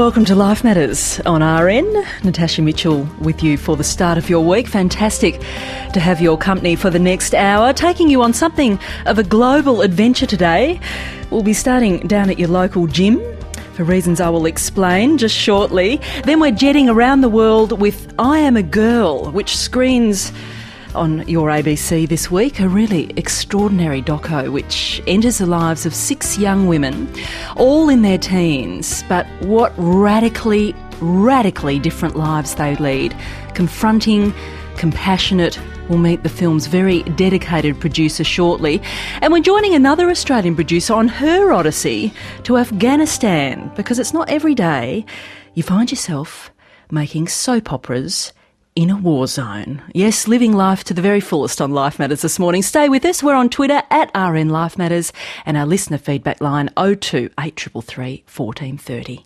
welcome to Life Matters on RN. Natasha Mitchell with you for the start of your week. Fantastic to have your company for the next hour, taking you on something of a global adventure today. We'll be starting down at your local gym, for reasons I will explain just shortly. Then we're jetting around the world with I Am a Girl, which screens on your ABC this week, a really extraordinary doco which enters the lives of 6 young women, all in their teens, but what radically different lives they lead. Confronting, compassionate. We'll meet the film's very dedicated producer shortly. And we're joining another Australian producer on her odyssey to Afghanistan, because it's not every day you find yourself making soap operas in a war zone. Yes, living life to the very fullest on Life Matters this morning. Stay with us. We're on Twitter at RN Life Matters, and our listener feedback line 02 8333 1430.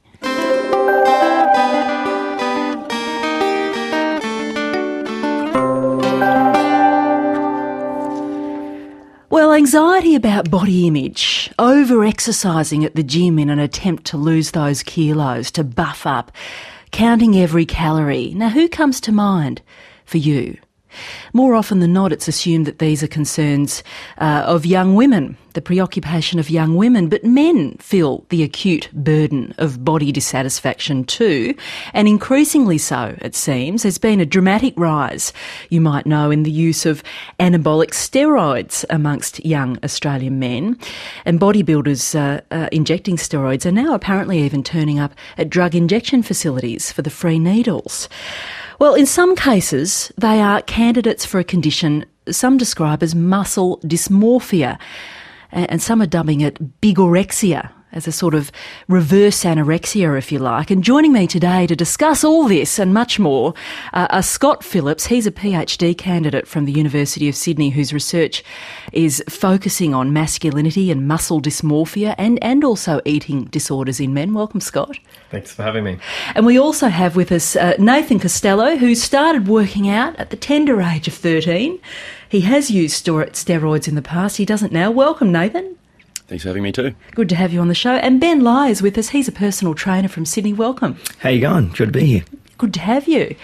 Well, anxiety about body image, over-exercising at the gym in an attempt to lose those kilos, to buff up, counting every calorie. Now, who comes to mind for you? More often than not, it's assumed that these are concerns of young women, the preoccupation of young women, but men feel the acute burden of body dissatisfaction too, and increasingly so, it seems. There's been a dramatic rise, you might know, in the use of anabolic steroids amongst young Australian men, and bodybuilders injecting steroids are now apparently even turning up at drug injection facilities for the free needles. Well, in some cases, they are candidates for a condition some describe as muscle dysmorphia, and some are dubbing it bigorexia, as a sort of reverse anorexia, if you like. And joining me today to discuss all this and much more are Scott Phillips. He's a PhD candidate from the University of Sydney whose research is focusing on masculinity and muscle dysmorphia and also eating disorders in men. Welcome, Scott. Thanks for having me. And we also have with us Nathan Costello, who started working out at the tender age of 13. He has used steroids in the past. He doesn't now. Welcome, Nathan. Thanks for having me too. Good to have you on the show. And Ben Lai is with us. He's a personal trainer from Sydney. Welcome. How you going? Good to be here. Good to have you.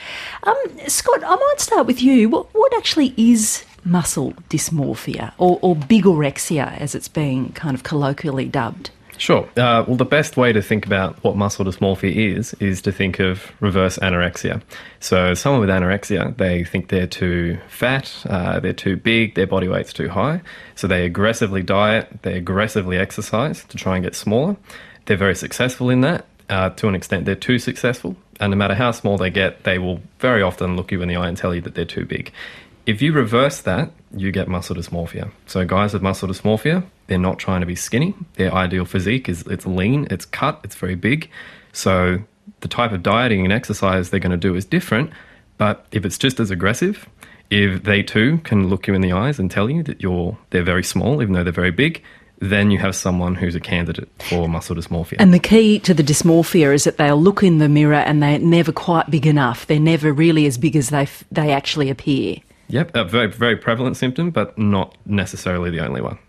Scott, I might start with you. What actually is muscle dysmorphia, or bigorexia, as it's being kind of colloquially dubbed? Sure. Well, the best way to think about what muscle dysmorphia is to think of reverse anorexia. So someone with anorexia, they think they're too fat, they're too big, their body weight's too high. So they aggressively diet, they aggressively exercise to try and get smaller. They're very successful in that. To an extent, they're too successful. And no matter how small they get, they will very often look you in the eye and tell you that they're too big. If you reverse that, you get muscle dysmorphia. So guys with muscle dysmorphia, they're not trying to be skinny. Their ideal physique is it's lean, it's cut, it's very big. So the type of dieting and exercise they're going to do is different. But if it's just as aggressive, if they too can look you in the eyes and tell you that they're very small, even though they're very big, then you have someone who's a candidate for muscle dysmorphia. And the key to the dysmorphia is that they'll look in the mirror and they're never quite big enough. They're never really as big as they actually appear. Yep, a very, very prevalent symptom, but not necessarily the only one.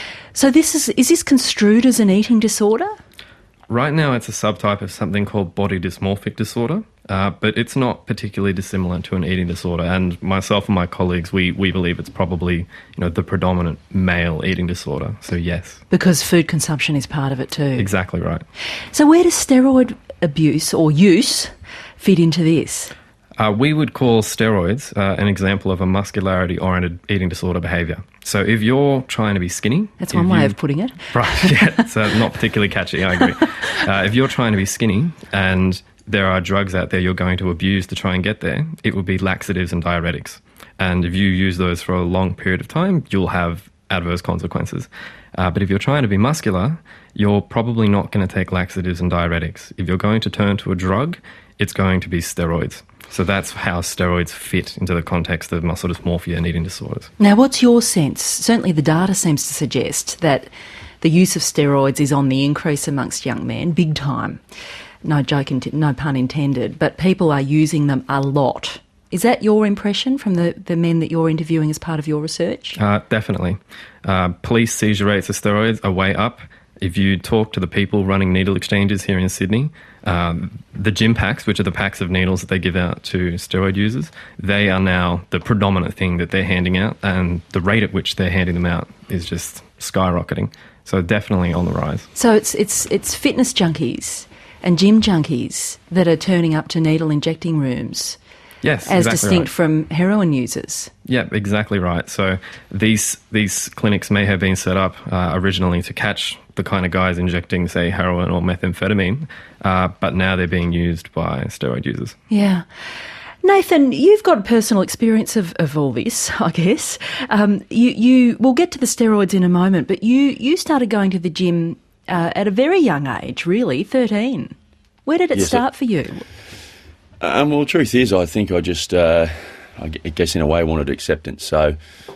So is this construed as an eating disorder? Right now it's a subtype of something called body dysmorphic disorder, but it's not particularly dissimilar to an eating disorder. And myself and my colleagues, we believe it's probably the predominant male eating disorder. So yes. Because food consumption is part of it too. Exactly right. So where does steroid abuse or use fit into this? We would call steroids an example of a muscularity-oriented eating disorder behaviour. So if you're trying to be skinny... That's one way of putting it. Right, yeah, it's not particularly catchy, I agree. If you're trying to be skinny and there are drugs out there you're going to abuse to try and get there, it would be laxatives and diuretics. And if you use those for a long period of time, you'll have adverse consequences. But if you're trying to be muscular, you're probably not going to take laxatives and diuretics. If you're going to turn to a drug, it's going to be steroids. So that's how steroids fit into the context of muscle dysmorphia and eating disorders. Now, what's your sense? Certainly the data seems to suggest that the use of steroids is on the increase amongst young men, big time. No pun intended, but people are using them a lot. Is that your impression from the men that you're interviewing as part of your research? Definitely. Police seizure rates of steroids are way up. If you talk to the people running needle exchanges here in Sydney, the gym packs, which are the packs of needles that they give out to steroid users, they are now the predominant thing that they're handing out, and the rate at which they're handing them out is just skyrocketing. So definitely on the rise. So it's fitness junkies and gym junkies that are turning up to needle injecting rooms. Yes, as exactly distinct right. from heroin users. Yeah, exactly right. So these clinics may have been set up originally to catch the kind of guys injecting, say, heroin or methamphetamine, but now they're being used by steroid users. Yeah. Nathan, you've got personal experience of all this, I guess. We'll get to the steroids in a moment, but you started going to the gym at a very young age, really, 13. Where did it start for you? Well, the truth is, I think I just, I guess in a way, wanted acceptance. So,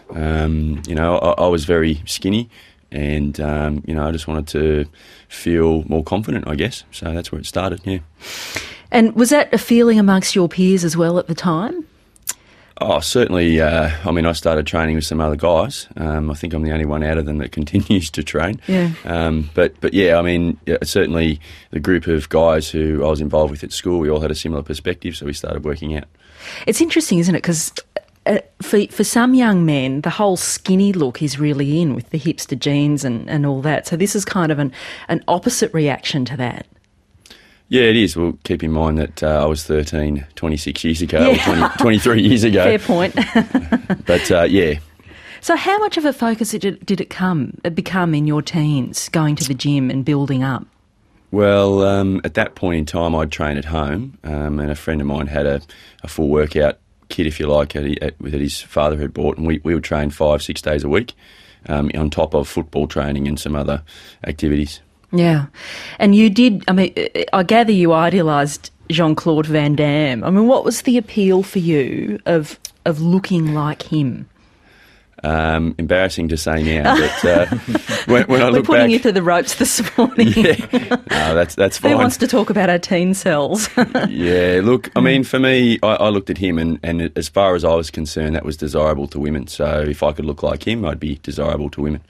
I was very skinny and, I just wanted to feel more confident, I guess. So that's where it started, yeah. And was that a feeling amongst your peers as well at the time? Oh, certainly. I started training with some other guys. I think I'm the only one out of them that continues to train. Yeah. But yeah, certainly the group of guys who I was involved with at school, we all had a similar perspective, so we started working out. It's interesting, isn't it? Because for some young men, the whole skinny look is really in with the hipster jeans and all that. So this is kind of an opposite reaction to that. Yeah, it is. Well, keep in mind that I was 13 26 years ago, or 23 years ago. Fair point. But, yeah. So how much of a focus did it become in your teens, going to the gym and building up? Well, at that point in time, I'd train at home, and a friend of mine had a full workout kit, if you like, that his father had bought, and we would train 5-6 days a week on top of football training and some other activities. Yeah. And you did, I gather you idealised Jean-Claude Van Damme. What was the appeal for you of looking like him? Embarrassing to say now, but when I look back... We're putting you to the ropes this morning. Yeah, no, that's fine. Who wants to talk about our teen cells? Yeah, look, for me, I looked at him and as far as I was concerned, that was desirable to women. So if I could look like him, I'd be desirable to women.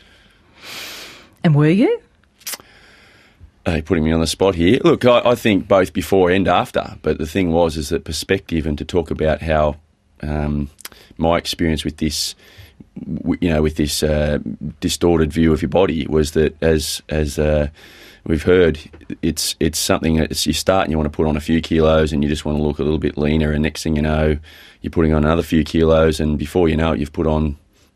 And were you? You're putting me on the spot here. Look, I think both before and after, but the thing is that perspective, and to talk about how my experience with this, with this distorted view of your body was that as we've heard, it's something that you start and you want to put on a few kilos and you just want to look a little bit leaner, and next thing you know, you're putting on another few kilos, and before you know it, you've put on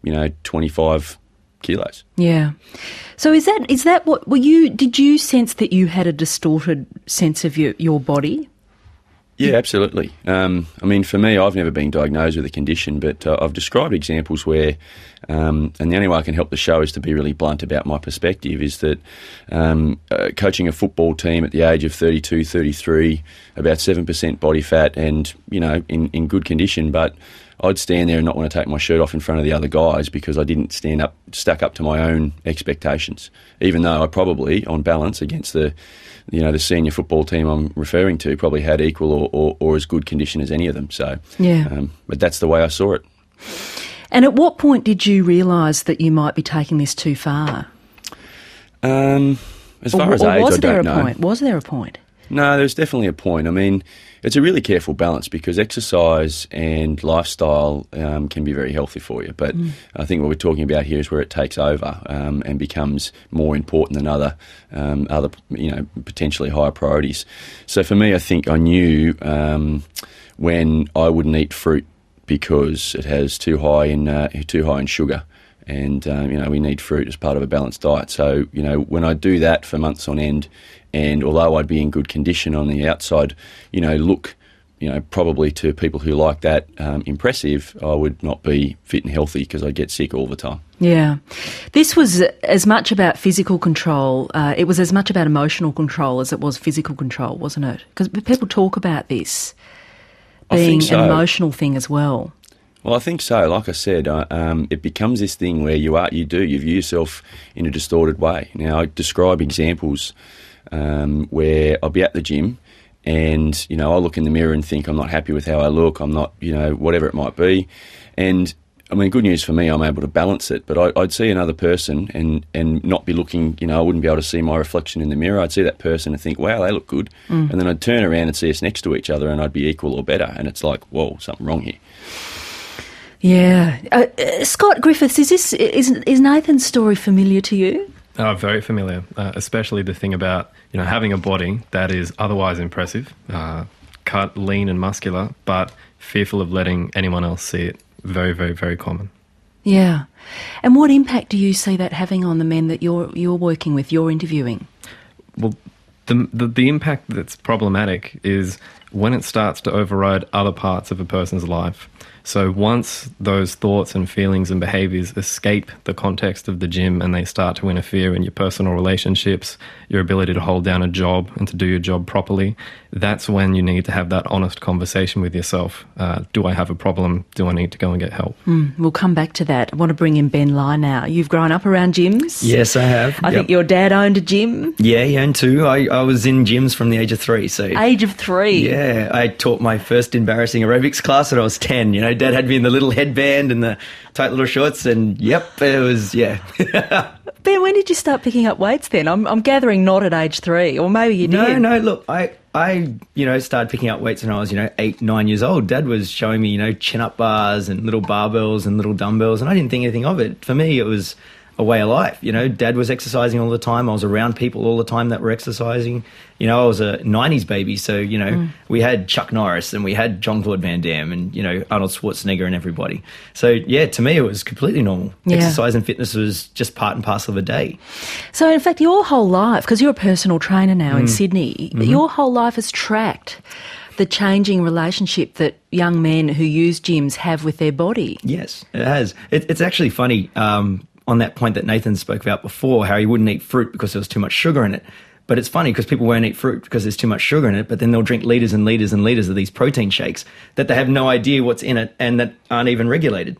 25 kilos. Yeah. So is that what did you sense that you had a distorted sense of your body? Yeah, absolutely. For me, I've never been diagnosed with a condition, but I've described examples where, and the only way I can help the show is to be really blunt about my perspective, is that coaching a football team at the age of 32, 33, about 7% body fat and, in good condition, but I'd stand there and not want to take my shirt off in front of the other guys because I didn't stack up to my own expectations, even though I probably, on balance, against the senior football team I'm referring to, probably had equal or as good condition as any of them. So, yeah. But that's the way I saw it. And at what point did you realise that you might be taking this too far? As far as age, I don't know. Was there a point? No, there's definitely a point. It's a really careful balance because exercise and lifestyle can be very healthy for you. But I think what we're talking about here is where it takes over and becomes more important than other potentially higher priorities. So for me, I think I knew when I wouldn't eat fruit because it has too high in sugar. And, we need fruit as part of a balanced diet. So, when I do that for months on end, and although I'd be in good condition on the outside, look, probably to people who like that impressive, I would not be fit and healthy because I'd get sick all the time. Yeah. This was as much about physical control, it was as much about emotional control as it was physical control, wasn't it? Because people talk about this being an emotional thing as well. Well, I think so. Like I said, it becomes this thing where you view yourself in a distorted way. Now, I describe examples where I'll be at the gym and, I'll look in the mirror and think I'm not happy with how I look, I'm not, whatever it might be. And I mean, good news for me, I'm able to balance it, but I'd see another person and not be looking, I wouldn't be able to see my reflection in the mirror. I'd see that person and think, wow, they look good. And then I'd turn around and see us next to each other and I'd be equal or better. And it's like, whoa, something wrong here. Yeah. Scott Griffiths, is Nathan's story familiar to you? Very familiar, especially the thing about, having a body that is otherwise impressive, cut, lean and muscular, but fearful of letting anyone else see it. Very, very, very common. Yeah. And what impact do you see that having on the men that you're working with, you're interviewing? Well, the impact that's problematic is when it starts to override other parts of a person's life. So once those thoughts and feelings and behaviours escape the context of the gym and they start to interfere in your personal relationships, your ability to hold down a job and to do your job properly, that's when you need to have that honest conversation with yourself. Do I have a problem? Do I need to go and get help? We'll come back to that. I want to bring in Ben Lai now. You've grown up around gyms? Yes, I have. I think your dad owned a gym? Yeah, he owned two. I was in gyms from the age of 3. So age of 3? Yeah, I taught my first embarrassing aerobics class when I was 10. Dad had me in the little headband and the tight little shorts and yep, it was, yeah. Ben, when did you start picking up weights then? I'm gathering not at age 3, or maybe you did. No, look, I started picking up weights when I was, 8, 9 years old. Dad was showing me, chin-up bars and little barbells and little dumbbells, and I didn't think anything of it. For me, it was a way of life. Dad was exercising all the time. I was around people all the time that were exercising. I was a 90s baby, so, we had Chuck Norris and we had Jean-Claude Van Damme and, Arnold Schwarzenegger and everybody. So, yeah, to me it was completely normal. Yeah. Exercise and fitness was just part and parcel of a day. So, in fact, your whole life, because you're a personal trainer now in Sydney, your whole life has tracked the changing relationship that young men who use gyms have with their body. Yes, it has. It's actually funny, on that point that Nathan spoke about before, how he wouldn't eat fruit because there was too much sugar in it. But it's funny because people won't eat fruit because there's too much sugar in it, but then they'll drink litres and litres and litres of these protein shakes that they have no idea what's in it and that aren't even regulated.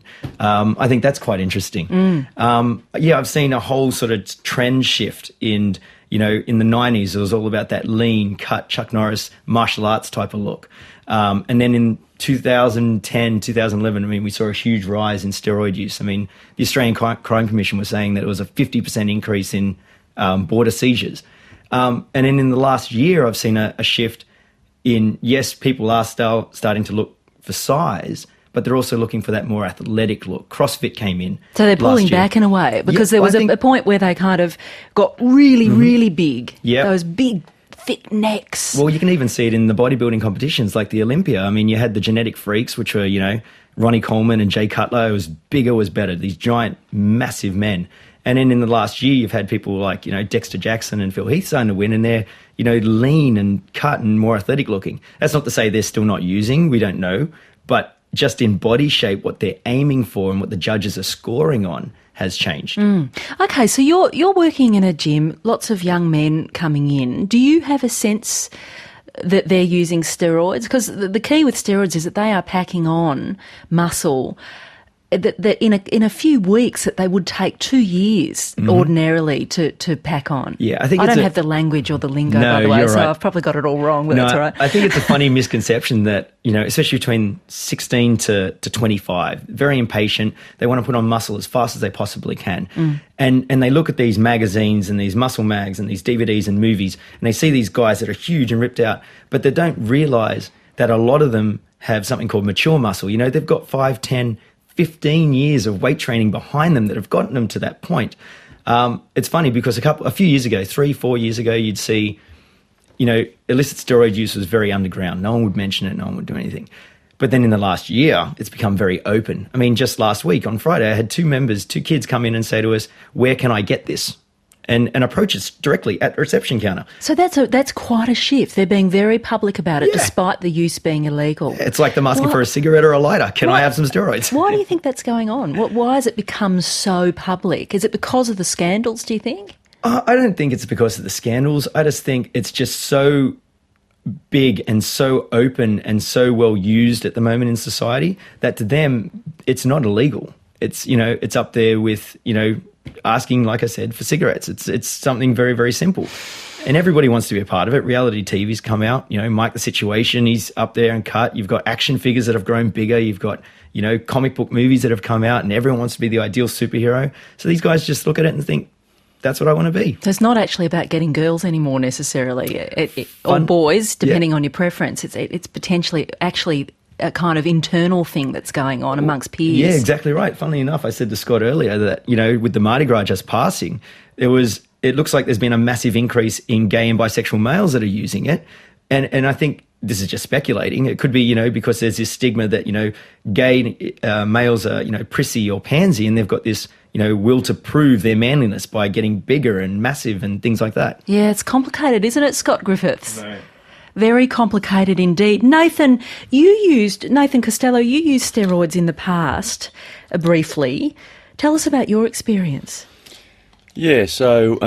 I think that's quite interesting. I've seen a whole sort of trend shift in the 90s. It was all about that lean, cut, Chuck Norris, martial arts type of look. And then in 2010, 2011, we saw a huge rise in steroid use. The Australian Crime Commission was saying that it was a 50% increase in border seizures. And then in the last year, I've seen a shift in, yes, people are starting to look for size, but they're also looking for that more athletic look. CrossFit came in. So they're pulling back in a way, because there was a point where they kind of got really, really big. Yeah. Those big, thick necks. Well, you can even see it in the bodybuilding competitions like the Olympia. You had the genetic freaks, which were, Ronnie Coleman and Jay Cutler. It was bigger was better, these giant, massive men. And then in the last year, you've had people like, Dexter Jackson and Phil Heath starting to win, and they're, lean and cut and more athletic looking. That's not to say they're still not using, we don't know. But just in body shape, what they're aiming for and what the judges are scoring on has changed. Okay, so you're working in a gym, lots of young men coming in. Do you have a sense that they're using steroids? Because the key with steroids is that they are packing on muscle that in a few weeks that they would take 2 years ordinarily to pack on. Yeah, I think I don't have the language or the lingo, by the way, you're so right. I've probably got it all wrong, but that's all right. I think it's a funny misconception that, especially between 16 to 25, very impatient. They want to put on muscle as fast as they possibly can. And they look at these magazines and these muscle mags and these DVDs and movies, and they see these guys that are huge and ripped out, but they don't realise that a lot of them have something called mature muscle. They've got 5, 10, 15 years of weight training behind them that have gotten them to that point. It's funny because a few years ago, 3-4 years ago, you'd see, illicit steroid use was very underground. No one would mention it. No one would do anything. But then in the last year, it's become very open. Just last week on Friday, I had 2 kids come in and say to us, "Where can I get this?" And approach us directly at the reception counter. So that's quite a shift. They're being very public about it, despite the use being illegal. It's like them asking for a cigarette or a lighter. Can I have some steroids? Why do you think that's going on? Why has it become so public? Is it because of the scandals, do you think? I don't think it's because of the scandals. I just think it's just so big and so open and so well used at the moment in society that to them it's not illegal. It's it's up there with asking, like I said, for cigarettes. It's something very, very simple. And everybody wants to be a part of it. Reality TV's come out, Mike the Situation, he's up there and cut. You've got action figures that have grown bigger. You've got, comic book movies that have come out, and everyone wants to be the ideal superhero. So these guys just look at it and think, that's what I want to be. So it's not actually about getting girls anymore necessarily, or boys, depending on your preference. It's potentially actually a kind of internal thing that's going on amongst peers. Yeah, exactly right. Funnily enough, I said to Scott earlier that, with the Mardi Gras just passing, it looks like there's been a massive increase in gay and bisexual males that are using it. And I think this is just speculating. It could be, because there's this stigma that, gay males are, prissy or pansy, and they've got this, will to prove their manliness by getting bigger and massive and things like that. Yeah, it's complicated, isn't it, Scott Griffiths? No. Very complicated indeed. Nathan Costello, you used steroids in the past, briefly. Tell us about your experience. Yeah, so,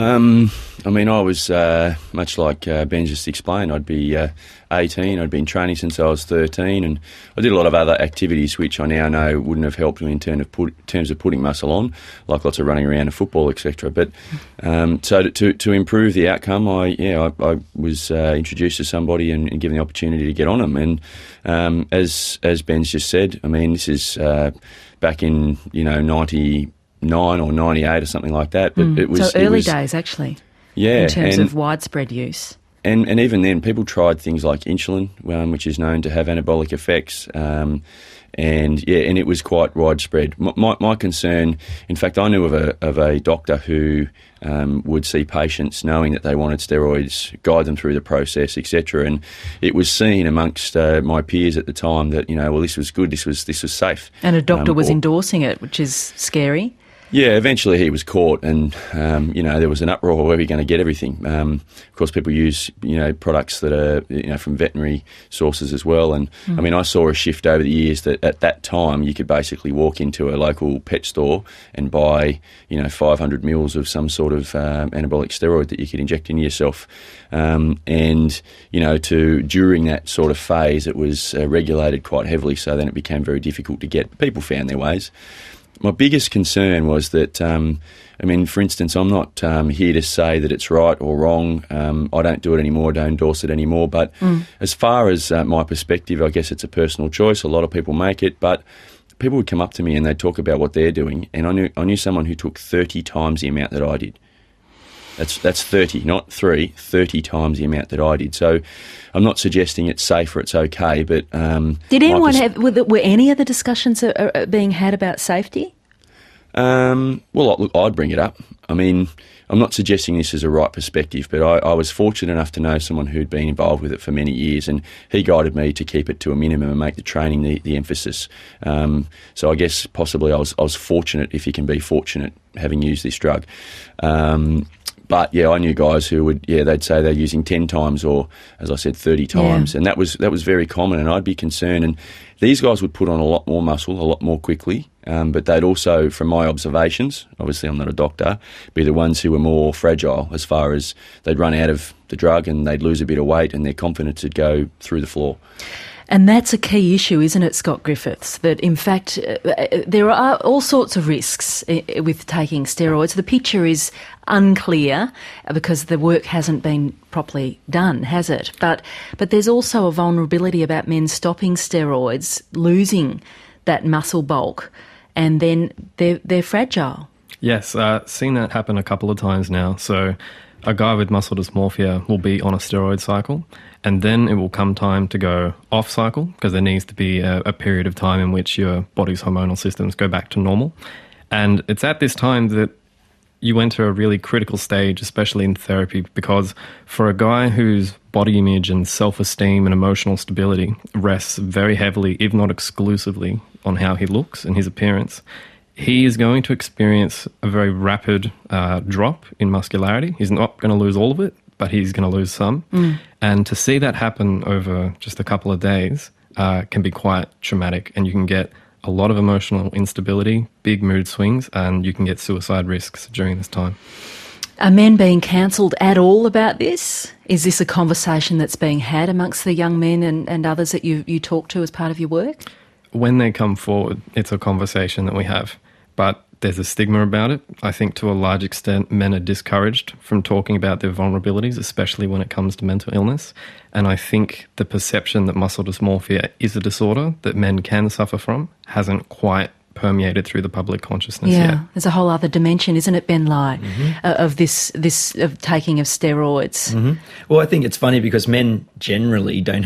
I was, much like Ben just explained, I'd be 18, I'd been training since I was 13, and I did a lot of other activities which I now know wouldn't have helped me in terms of putting muscle on, like lots of running around and football, etc. But so to improve the outcome, I was introduced to somebody and given the opportunity to get on them. And as Ben's just said, this is back in 99 or 98 or something like that. But it was so early days, actually. Yeah, in terms of widespread use. And even then, people tried things like insulin, which is known to have anabolic effects, and it was quite widespread. My concern, in fact, I knew of a doctor who would see patients knowing that they wanted steroids, guide them through the process, etc. And it was seen amongst my peers at the time that this was good, this was safe. And a doctor was endorsing it, which is scary. Yeah, eventually he was caught, and there was an uproar. Where are we going to get everything? Of course, people use products that are from veterinary sources as well. And I saw a shift over the years that at that time you could basically walk into a local pet store and buy 500 mils of some sort of anabolic steroid that you could inject into yourself. During that sort of phase, it was regulated quite heavily. So then it became very difficult to get. People found their ways. My biggest concern was that, for instance, I'm not here to say that it's right or wrong. I don't do it anymore, don't endorse it anymore. But as far as my perspective, I guess it's a personal choice. A lot of people make it, but people would come up to me and they'd talk about what they're doing. And I knew someone who took 30 times the amount that I did. That's 30, not 3, 30 times the amount that I did. So I'm not suggesting it's safe or it's okay, but... Did anyone were any of the discussions being had about safety? Look, I'd bring it up. I'm not suggesting this is a right perspective, but I was fortunate enough to know someone who'd been involved with it for many years, and he guided me to keep it to a minimum and make the training the emphasis. So I guess possibly I was fortunate, if you can be fortunate, having used this drug. But yeah, I knew guys who would, they'd say they're using 10 times or, as I said, 30 times. And that was very common, and I'd be concerned. And these guys would put on a lot more muscle, a lot more quickly. But they'd also, from my observations, obviously I'm not a doctor, be the ones who were more fragile as far as they'd run out of the drug and they'd lose a bit of weight and their confidence would go through the floor. And that's a key issue, isn't it, Scott Griffiths, that in fact there are all sorts of risks with taking steroids. The picture is unclear because the work hasn't been properly done, has it? But there's also a vulnerability about men stopping steroids, losing that muscle bulk, and then they're fragile. Yes, seen that happen a couple of times now. So a guy with muscle dysmorphia will be on a steroid cycle, and then it will come time to go off cycle because there needs to be a period of time in which your body's hormonal systems go back to normal. And it's at this time that you enter a really critical stage, especially in therapy, because for a guy whose body image and self-esteem and emotional stability rests very heavily, if not exclusively, on how he looks and his appearance, he is going to experience a very rapid drop in muscularity. He's not going to lose all of it, but he's going to lose some. And to see that happen over just a couple of days can be quite traumatic, and you can get a lot of emotional instability, big mood swings, and you can get suicide risks during this time. Are men being counselled at all about this? Is this a conversation that's being had amongst the young men and others that you talk to as part of your work? When they come forward, it's a conversation that we have. But there's a stigma about it. I think to a large extent men are discouraged from talking about their vulnerabilities, especially when it comes to mental illness. And I think the perception that muscle dysmorphia is a disorder that men can suffer from hasn't quite permeated through the public consciousness yet. There's a whole other dimension, isn't it, Ben Lai, of this of taking of steroids. Well, I think it's funny because men generally don't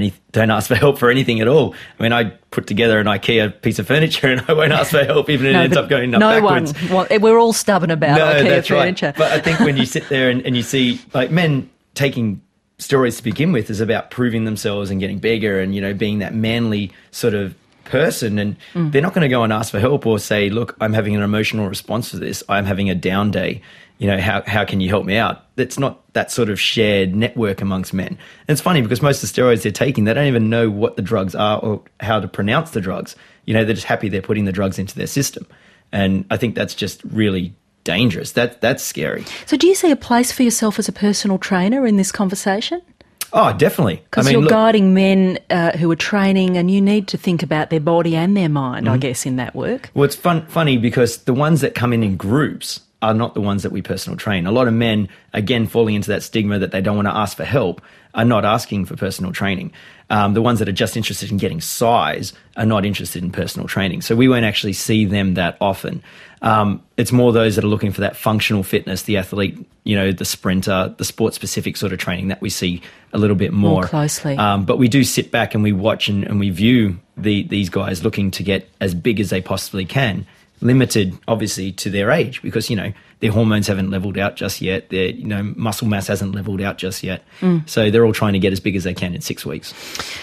ask for help for anything at all. I mean, I put together an IKEA piece of furniture and I won't ask for help even if it ends up going up backwards. We're all stubborn about IKEA that's furniture. Right. But I think when you sit there and you see, like, men taking steroids to begin with is about proving themselves and getting bigger and, you know, being that manly sort of person, and they're not going to go and ask for help or say, look, I'm having an emotional response to this, I'm having a down day, you know, how can you help me out? It's not that sort of shared network amongst men. And it's funny because most of the steroids they're taking, they don't even know what the drugs are or how to pronounce the drugs. You know, they're just happy they're putting the drugs into their system. And I think that's just really dangerous. That's scary. So do you see a place for yourself as a personal trainer in this conversation? Oh, definitely. Because you're guiding men who are training, and you need to think about their body and their mind, I guess, in that work. Well, it's funny because the ones that come in groups are not the ones that we personal train. A lot of men, again, falling into that stigma that they don't want to ask for help, are not asking for personal training. The ones that are just interested in getting size are not interested in personal training. So we won't actually see them that often. It's more those that are looking for that functional fitness, the athlete, you know, the sprinter, the sport-specific sort of training that we see a little bit more closely. But we do sit back and we watch and we view these guys looking to get as big as they possibly can, limited obviously to their age because, you know, their hormones haven't leveled out just yet. Their, you know, muscle mass hasn't leveled out just yet. So they're all trying to get as big as they can in 6 weeks.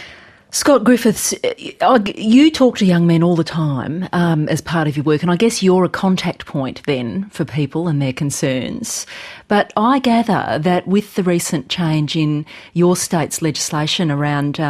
Scott Griffiths, you talk to young men all the time as part of your work, and I guess you're a contact point then for people and their concerns. But I gather that with the recent change in your state's legislation around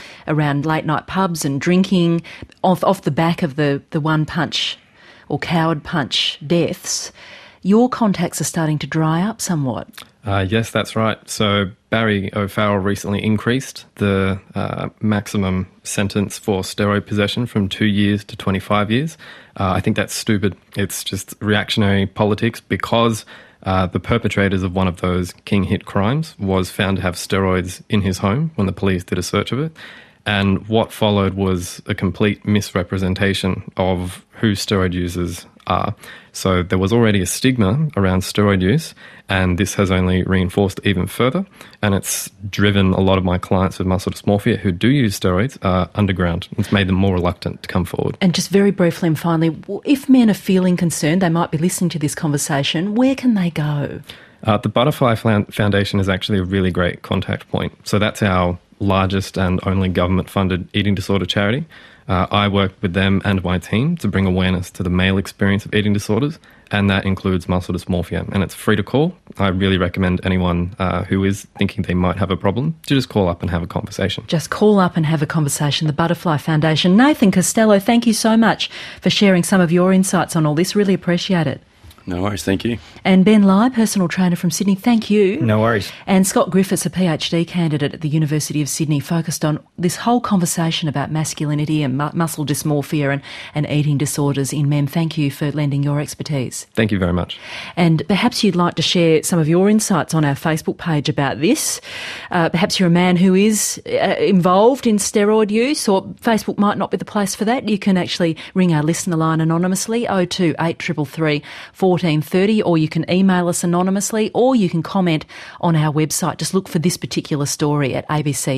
late night pubs and drinking, off the back of the one punch or coward punch deaths, your contacts are starting to dry up somewhat. Yes, that's right. So Barry O'Farrell recently increased the maximum sentence for steroid possession from 2 years to 25 years. I think that's stupid. It's just reactionary politics because the perpetrators of one of those King hit crimes was found to have steroids in his home when the police did a search of it. And what followed was a complete misrepresentation of who steroid users are. So there was already a stigma around steroid use, and this has only reinforced even further. And it's driven a lot of my clients with muscle dysmorphia who do use steroids underground. It's made them more reluctant to come forward. And just very briefly and finally, if men are feeling concerned, they might be listening to this conversation, where can they go? The Butterfly Foundation is actually a really great contact point. So that's our largest and only government-funded eating disorder charity. I work with them and my team to bring awareness to the male experience of eating disorders, and that includes muscle dysmorphia. And it's free to call. I really recommend anyone who is thinking they might have a problem to just call up and have a conversation. Just call up and have a conversation. The Butterfly Foundation. Nathan Costello, thank you so much for sharing some of your insights on all this. Really appreciate it. No worries, thank you. And Ben Lai, personal trainer from Sydney, thank you. No worries. And Scott Griffiths, a PhD candidate at the University of Sydney, focused on this whole conversation about masculinity and muscle dysmorphia and eating disorders in men. Thank you for lending your expertise. Thank you very much. And perhaps you'd like to share some of your insights on our Facebook page about this. Perhaps you're a man who is involved in steroid use, or Facebook might not be the place for that. You can actually ring our listener line anonymously, 02 8333 1430, or you can email us anonymously, or you can comment on our website. Just look for this particular story at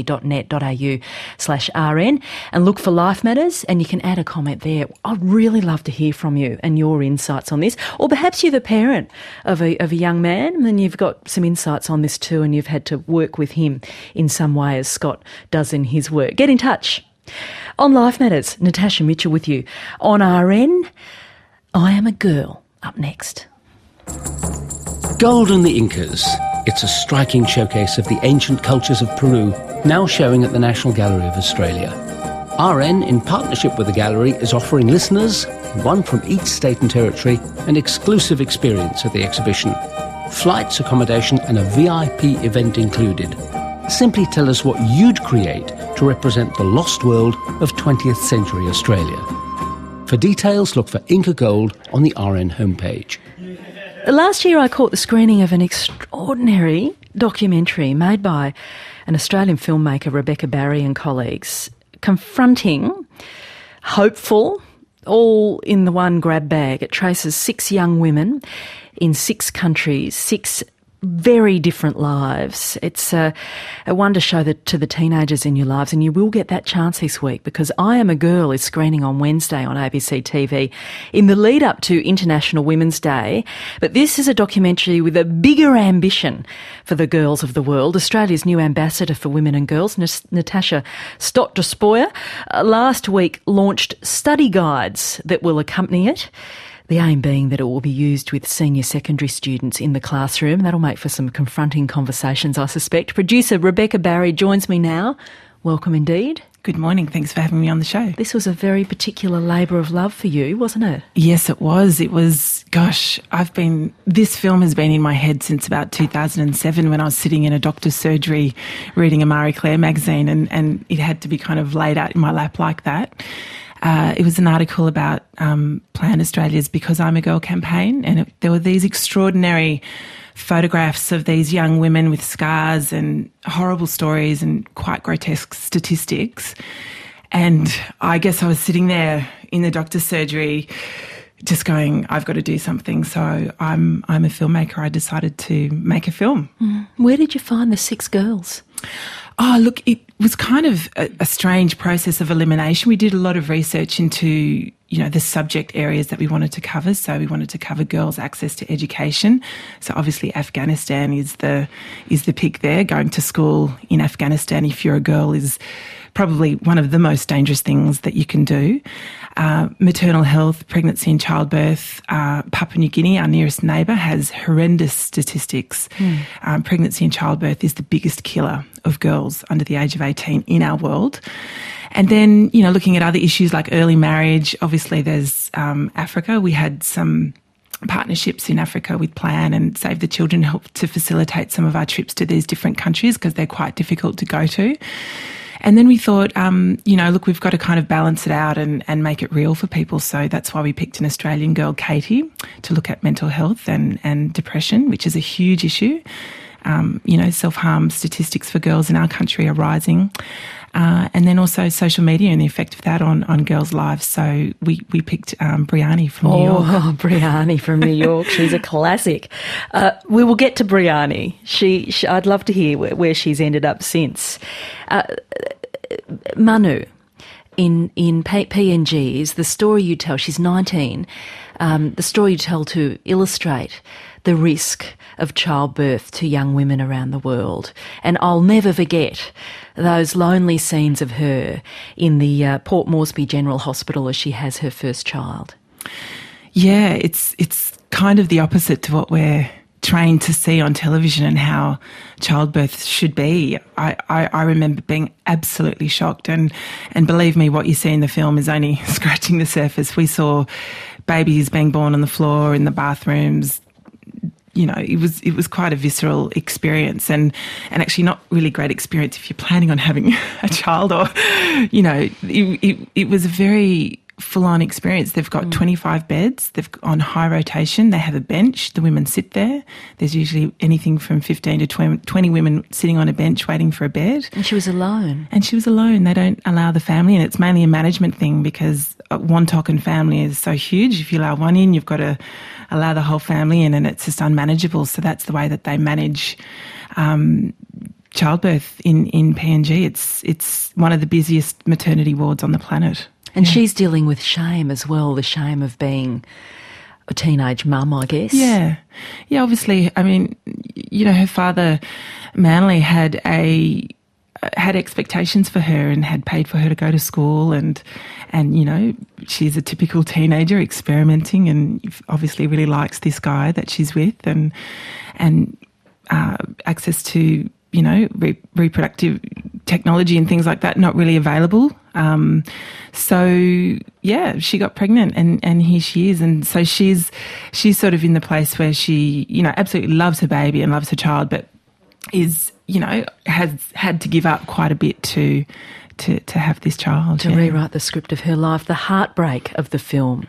abc.net.au/RN and look for Life Matters, and you can add a comment there. I'd really love to hear from you and your insights on this. Or perhaps you're the parent of a young man and you've got some insights on this too, and you've had to work with him in some way as Scott does in his work. Get in touch. On Life Matters, Natasha Mitchell with you. On RN, I Am a Girl. Up next. Gold and the Incas. It's a striking showcase of the ancient cultures of Peru, now showing at the National Gallery of Australia. RN, in partnership with the gallery, is offering listeners, one from each state and territory, an exclusive experience at the exhibition. Flights, accommodation and a VIP event included. Simply tell us what you'd create to represent the lost world of 20th century Australia. For details, look for Inca Gold on the RN homepage. Last year I caught the screening of an extraordinary documentary made by an Australian filmmaker, Rebecca Barry and colleagues, confronting, hopeful, all in the one grab bag. It traces 6 young women in 6 countries, 6 very different lives. It's a wonder show to the teenagers in your lives, and you will get that chance this week because I Am a Girl is screening on Wednesday on ABC TV in the lead up to International Women's Day. But this is a documentary with a bigger ambition for the girls of the world. Australia's new ambassador for women and girls, Natasha Stott-Despoja, last week launched study guides that will accompany it. The aim being that it will be used with senior secondary students in the classroom. That'll make for some confronting conversations, I suspect. Producer Rebecca Barry joins me now. Welcome indeed. Good morning. Thanks for having me on the show. This was a very particular labour of love for you, wasn't it? Yes, it was. It was, this film has been in my head since about 2007 when I was sitting in a doctor's surgery reading a Marie Claire magazine and it had to be kind of laid out in my lap like that. It was an article about Plan Australia's Because I'm a Girl campaign, and there were these extraordinary photographs of these young women with scars and horrible stories and quite grotesque statistics. And I guess I was sitting there in the doctor's surgery just going, I've got to do something. So I'm a filmmaker. I decided to make a film. Where did you find the 6 girls? Oh, look, it was kind of a strange process of elimination. We did a lot of research into, the subject areas that we wanted to cover. So we wanted to cover girls' access to education. So obviously Afghanistan is the pick there. Going to school in Afghanistan if you're a girl is probably one of the most dangerous things that you can do. Maternal health, pregnancy and childbirth. Papua New Guinea, our nearest neighbour, has horrendous statistics. Pregnancy and childbirth is the biggest killer of girls under the age of 18 in our world. And then, looking at other issues like early marriage, obviously there's Africa. We had some partnerships in Africa with Plan and Save the Children helped to facilitate some of our trips to these different countries because they're quite difficult to go to. And then we thought, look, we've got to kind of balance it out and make it real for people. So that's why we picked an Australian girl, Katie, to look at mental health and depression, which is a huge issue. Self-harm statistics for girls in our country are rising. And then also social media and the effect of that on girls' lives. So we picked Briani from New York. Oh, Briani from New York. She's a classic. We will get to Briani. I'd love to hear where she's ended up since. Manu in PNG is the story you tell. She's 19. The story you tell to illustrate the risk of childbirth to young women around the world. And I'll never forget those lonely scenes of her in the Port Moresby General Hospital as she has her first child. Yeah, it's kind of the opposite to what we're trained to see on television and how childbirth should be. I remember being absolutely shocked and believe me, what you see in the film is only scratching the surface. We saw babies being born on the floor in the bathrooms. It was quite a visceral experience and actually not really great experience if you're planning on having a child or, it was a very full-on experience. They've got 25 beds. They've on high rotation. They have a bench. The women sit there. There's usually anything from 15 to 20 women sitting on a bench waiting for a bed. And she was alone. They don't allow the family, and it's mainly a management thing because Wontok family is so huge. If you allow one in, you've got to allow the whole family in, and it's just unmanageable. So that's the way that they manage childbirth in PNG. It's one of the busiest maternity wards on the planet. And she's dealing with shame as well, the shame of being a teenage mum, I guess. Yeah. Yeah, obviously, I mean, her father, Manly, had expectations for her and had paid for her to go to school and she's a typical teenager experimenting and obviously really likes this guy that she's with and access to, reproductive technology and things like that not really available. So yeah, she got pregnant and here she is. And so she's sort of in the place where she, absolutely loves her baby and loves her child, but is, has had to give up quite a bit to to have this child. To rewrite the script of her life, the heartbreak of the film.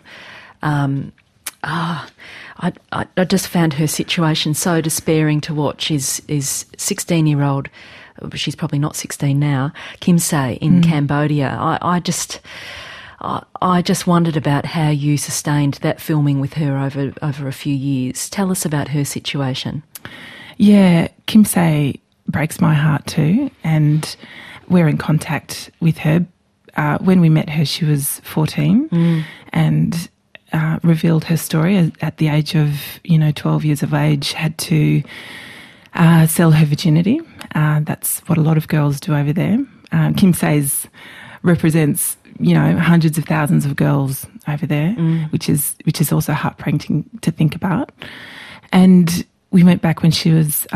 I just found her situation so despairing to watch. Is 16-year-old, she's probably not 16 now, Kim Se in Cambodia. I just wondered about how you sustained that filming with her over a few years. Tell us about her situation. Yeah, Kim Se breaks my heart too, and we're in contact with her. When we met her, she was 14 and revealed her story at the age of 12 years of age, had to sell her virginity. That's what a lot of girls do over there. Kim Se represents hundreds of thousands of girls over there, which is also heartbreaking to think about. And we went back when she was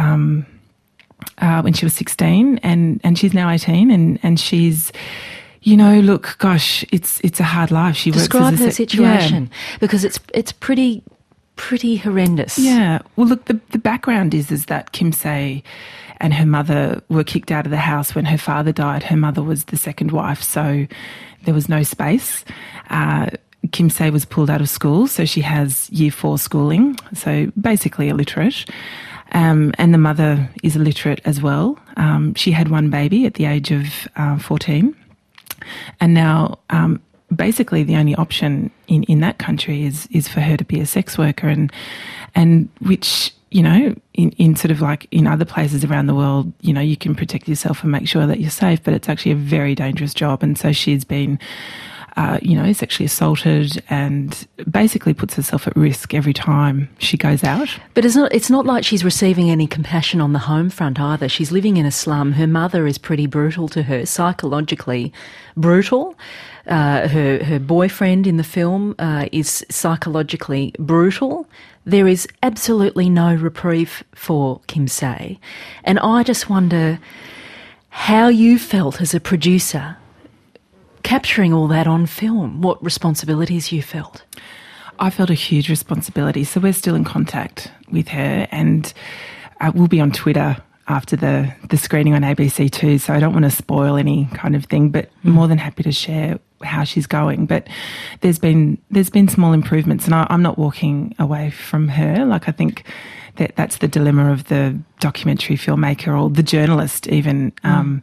16, and she's now 18, and she's, look, gosh, it's a hard life. She Describe works as her situation, because it's pretty horrendous. Yeah. Well, look, the background is that Kim Se and her mother were kicked out of the house when her father died. Her mother was the second wife, so there was no space. Kim Se was pulled out of school, so she has year 4 schooling, so basically illiterate. And the mother is illiterate as well. She had one baby at the age of 14. And now basically the only option in that country is for her to be a sex worker, and which, in sort of like in other places around the world, you can protect yourself and make sure that you're safe, but it's actually a very dangerous job. And so she's been sexually assaulted and basically puts herself at risk every time she goes out. But it's not like she's receiving any compassion on the home front either. She's living in a slum. Her mother is pretty brutal to her, psychologically brutal. Her boyfriend in the film is psychologically brutal. There is absolutely no reprieve for Kim Se. And I just wonder how you felt as a producer capturing all that on film, what responsibilities you felt. I felt a huge responsibility. So we're still in contact with her, and we'll be on Twitter after the screening on ABC2, so I don't want to spoil any kind of thing, but more than happy to share how she's going. But there's been small improvements, and I'm not walking away from her. Like, I think that's the dilemma of the documentary filmmaker or the journalist even.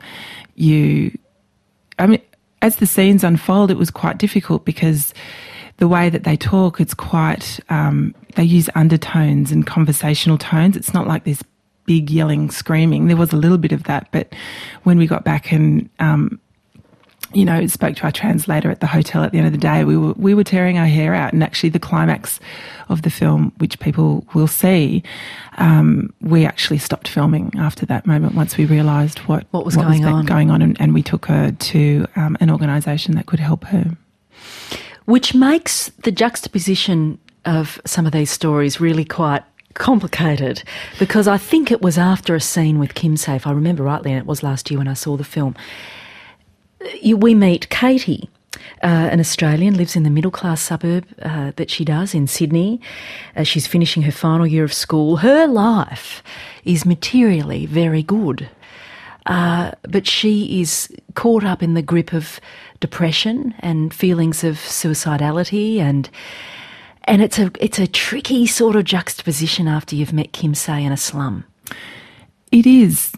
As the scenes unfold, it was quite difficult because the way that they talk, it's quite, they use undertones and conversational tones. It's not like this big yelling, screaming. There was a little bit of that, but when we got back and, spoke to our translator at the hotel at the end of the day, we were tearing our hair out. And actually the climax of the film, which people will see, we actually stopped filming after that moment once we realised what was going on, and we took her to an organisation that could help her. Which makes the juxtaposition of some of these stories really quite complicated, because I think it was after a scene with Kim Se, if I remember rightly, and it was last year when I saw the film, we meet Katie, an Australian, lives in the middle-class suburb that she does in Sydney. She's finishing her final year of school. Her life is materially very good, but she is caught up in the grip of depression and feelings of suicidality, and it's a tricky sort of juxtaposition after you've met Kim Se in a slum. It is.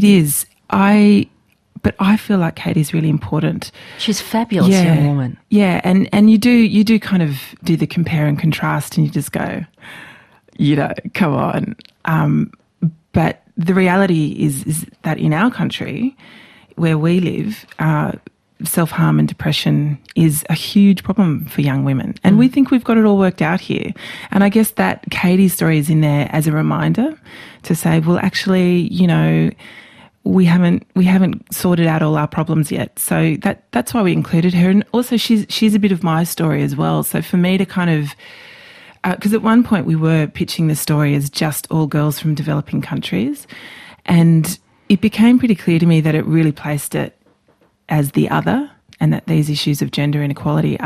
But I feel like Katie's really important. She's a fabulous young woman. Yeah, and you do kind of do the compare and contrast, and you just go, come on. But the reality is that in our country, where we live, self-harm and depression is a huge problem for young women. And we think we've got it all worked out here. And I guess that Katie's story is in there as a reminder to say, well, actually, we haven't sorted out all our problems yet. So that's why we included her. And also she's a bit of my story as well. So for me to kind of, because at one point we were pitching the story as just all girls from developing countries, and it became pretty clear to me that it really placed it as the other, and that these issues of gender inequality are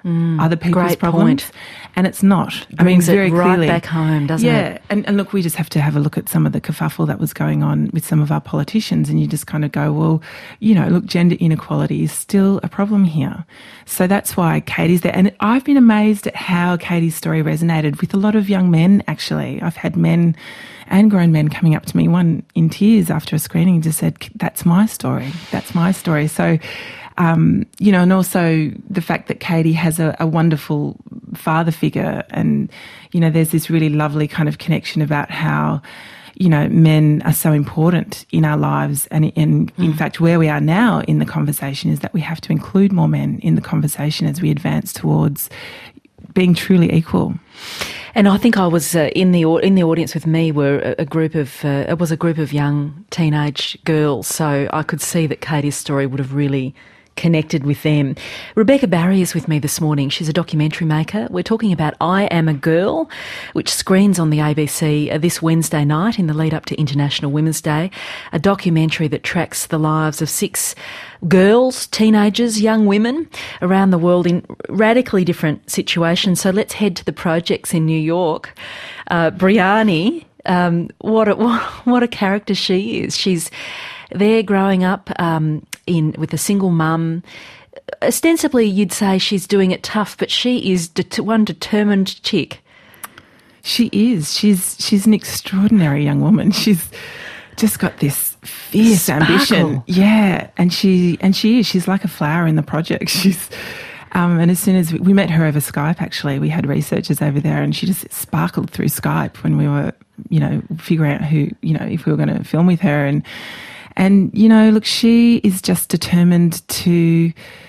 other people's great problems. point. And it's not. Brings very it right clearly back home, doesn't it? Yeah, and look, we just have to have a look at some of the kerfuffle that was going on with some of our politicians, and you just kind of go, well, look, gender inequality is still a problem here. So that's why Katie's there. And I've been amazed at how Katie's story resonated with a lot of young men, actually. I've had men and grown men coming up to me, one in tears after a screening, just said, that's my story. That's my story. So, and also the fact that Katie has a wonderful father figure, and, there's this really lovely kind of connection about how, men are so important in our lives. And in fact, where we are now in the conversation is that we have to include more men in the conversation as we advance towards being truly equal. And I think I was in the audience with me were a group of young teenage girls, so I could see that Katie's story would have really connected with them. Rebecca Barry is with me this morning. She's a documentary maker. We're talking about I Am a Girl, which screens on the ABC this Wednesday night in the lead up to International Women's Day, a documentary that tracks the lives of 6 girls, teenagers, young women around the world in radically different situations. So let's head to the projects in New York. Briani, what a character she is. She's there growing up with a single mum. Ostensibly, you'd say she's doing it tough, but she is one determined chick. She is. She's an extraordinary young woman. She's just got this fierce ambition. Yeah, and she is. She's like a flower in the project. She's and as soon as we met her over Skype, actually, we had researchers over there, and she just sparkled through Skype when we were, figuring out who, if we were going to film with her. And look, she is just determined to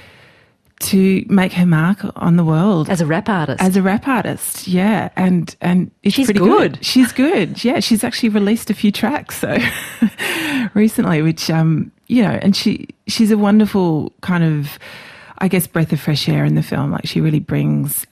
make her mark on the world as a rap artist. Yeah, and it's she's pretty good. She's good. Yeah, she's actually released a few tracks so recently, which and she's a wonderful kind of, I guess, breath of fresh air in the film. Like, she really brings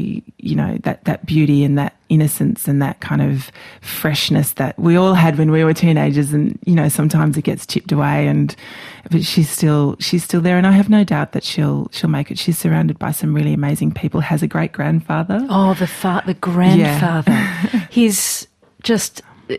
that beauty and that innocence and that kind of freshness that we all had when we were teenagers, and sometimes it gets chipped away, but she's still there, and I have no doubt that she'll make it. She's surrounded by some really amazing people. Has a great grandfather. Oh, the grandfather. Yeah. He's just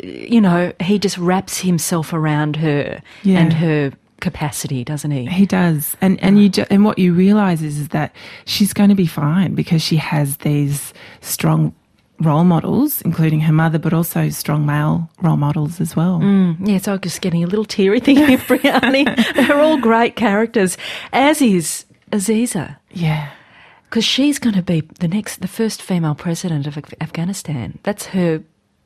he just wraps himself around her and her capacity, doesn't he? He does, and what you realise is that she's going to be fine because she has these strong role models, including her mother, but also strong male role models as well. Yeah, so I'm just getting a little teary thinking of Briani. They're all great characters, as is Aziza. Yeah, because she's going to be the first female president of Afghanistan. That's her,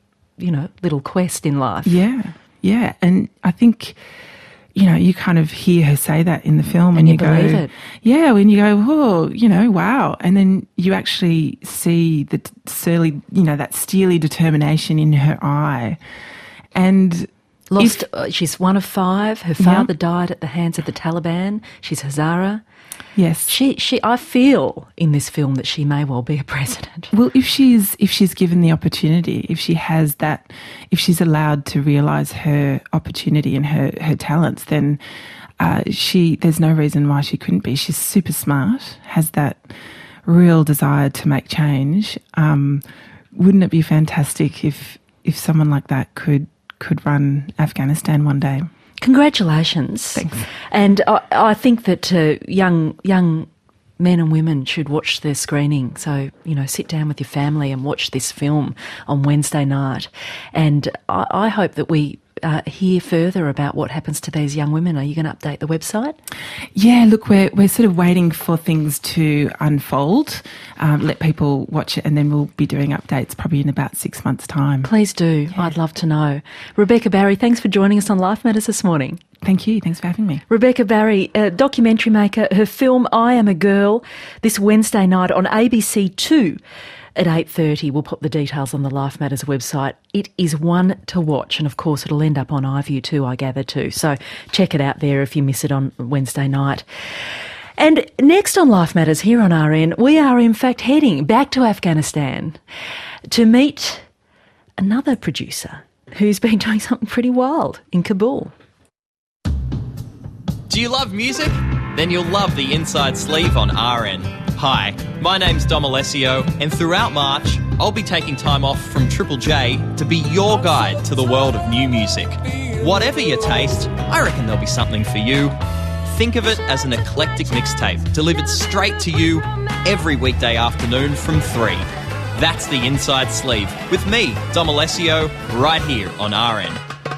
little quest in life. Yeah, and I think, you kind of hear her say that in the film, and you believe it. Yeah, when you go, oh, wow, and then you actually see the surly, that steely determination in her eye, and she's one of 5. Her father died at the hands of the Taliban. She's Hazara. Yes, I feel in this film that she may well be a president. Well, if she's given the opportunity, if she's allowed to realise her opportunity and her talents, then there's no reason why she couldn't be. She's super smart, has that real desire to make change. Wouldn't it be fantastic if someone like that could run Afghanistan one day? Congratulations. Thanks. And I think that young men and women should watch their screening. So, sit down with your family and watch this film on Wednesday night. And I hope that we hear further about what happens to these young women. Are you going to update the website? Yeah, look, we're sort of waiting for things to unfold, let people watch it, and then we'll be doing updates probably in about 6 months' time. Please do. Yeah. I'd love to know. Rebecca Barry, thanks for joining us on Life Matters this morning. Thank you. Thanks for having me. Rebecca Barry, a documentary maker. Her film I Am a Girl this Wednesday night on ABC2 at 8:30. We'll put the details on the Life Matters website. It is one to watch, and of course it'll end up on iView too, I gather too. So check it out there if you miss it on Wednesday night. And next on Life Matters here on RN, we are in fact heading back to Afghanistan to meet another producer who's been doing something pretty wild in Kabul. Do you love music? Then you'll love the Inside Sleeve on RN. Hi, my name's Dom Alessio, and throughout March, I'll be taking time off from Triple J to be your guide to the world of new music. Whatever your taste, I reckon there'll be something for you. Think of it as an eclectic mixtape delivered straight to you every weekday afternoon from 3. That's the Inside Sleeve with me, Dom Alessio, right here on RN.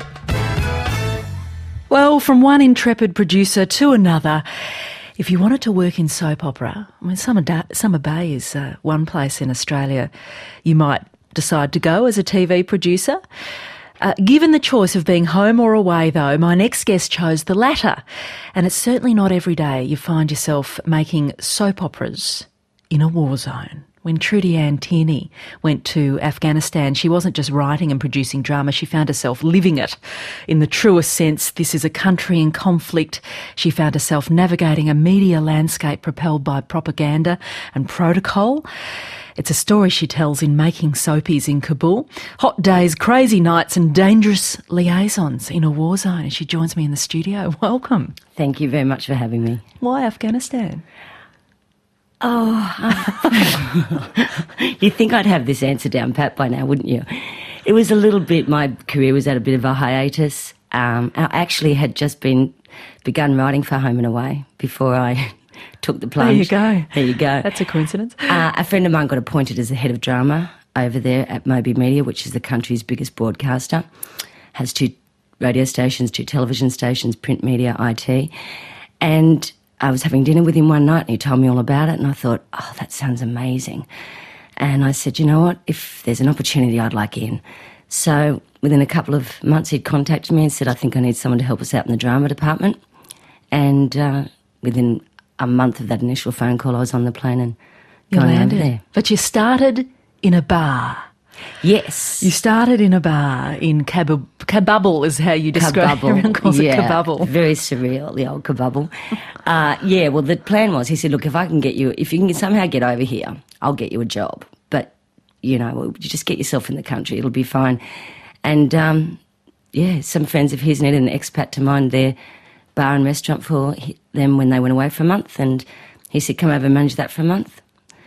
Well, from one intrepid producer to another, if you wanted to work in soap opera, I mean, Summer Bay is one place in Australia you might decide to go as a TV producer. Given the choice of being home or away, though, my next guest chose the latter. And it's certainly not every day you find yourself making soap operas in a war zone. When Trudy Ann Tierney went to Afghanistan, she wasn't just writing and producing drama, she found herself living it. In the truest sense, this is a country in conflict. She found herself navigating a media landscape propelled by propaganda and protocol. It's a story she tells in Making Soapies in Kabul. Hot days, crazy nights and dangerous liaisons in a war zone. And she joins me in the studio. Welcome. Thank you very much for having me. Why Afghanistan? You'd think I'd have this answer down pat by now, wouldn't you? It was a little bit, my career was at a bit of a hiatus. I actually had just begun writing for Home and Away before I took the plunge. There you go. That's a coincidence. A friend of mine got appointed as the head of drama over there at Moby Media, which is the country's biggest broadcaster. Has 2 radio stations, 2 television stations, print media, IT. And I was having dinner with him one night and he told me all about it and I thought, oh, that sounds amazing. And I said, you know what, if there's an opportunity, I'd like in. So within a couple of months he'd contacted me and said, I think I need someone to help us out in the drama department. And within a month of that initial phone call, I was on the plane and going over there. But you started in a bar. Yes. You started in a bar in Kabul is how you describe it. Everyone calls it Kabul. Very surreal, the old Kabul. Well, the plan was, he said, look, if you can somehow get over here, I'll get you a job. But, you just get yourself in the country, it'll be fine. And, some friends of his needed an expat to mind their bar and restaurant for them when they went away for a month. And he said, come over and manage that for a month.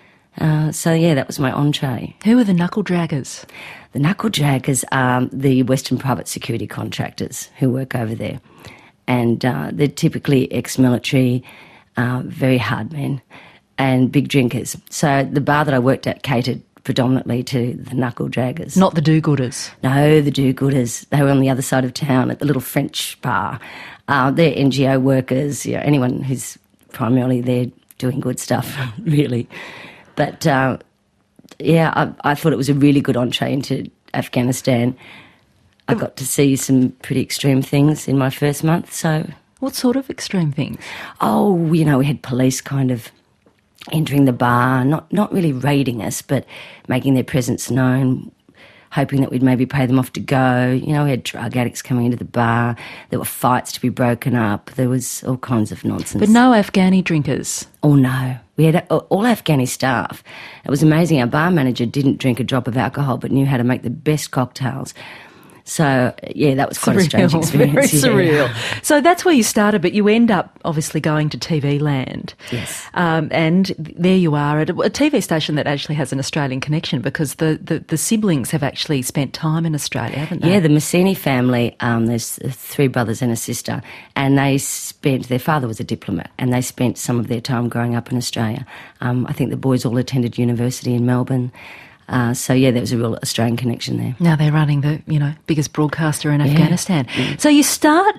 That was my entree. Who are the knuckle draggers? The knuckle draggers are the Western private security contractors who work over there. And they're typically ex-military, very hard men and big drinkers. So the bar that I worked at catered predominantly to the knuckle draggers. Not the do-gooders? No, the do-gooders. They were on the other side of town at the little French bar. They're NGO workers, anyone who's primarily there doing good stuff, really. But, I thought it was a really good entree into Afghanistan. I got to see some pretty extreme things in my first month, so... What sort of extreme things? Oh, we had police kind of entering the bar, not really raiding us, but making their presence known, hoping that we'd maybe pay them off to go. We had drug addicts coming into the bar. There were fights to be broken up. There was all kinds of nonsense. But no Afghani drinkers? Oh, no. We had all Afghani staff. It was amazing. Our bar manager didn't drink a drop of alcohol but knew how to make the best cocktails. So, that was quite a strange experience. Very surreal. So that's where you started, but you end up obviously going to TV Land. Yes. And there you are at a TV station that actually has an Australian connection because the siblings have actually spent time in Australia, haven't they? Yeah, the Massini family, there's 3 brothers and a sister, and their father was a diplomat, and they spent some of their time growing up in Australia. I think the boys all attended university in Melbourne. There was a real Australian connection there. Now they're running the, biggest broadcaster in Afghanistan. Yeah. So you start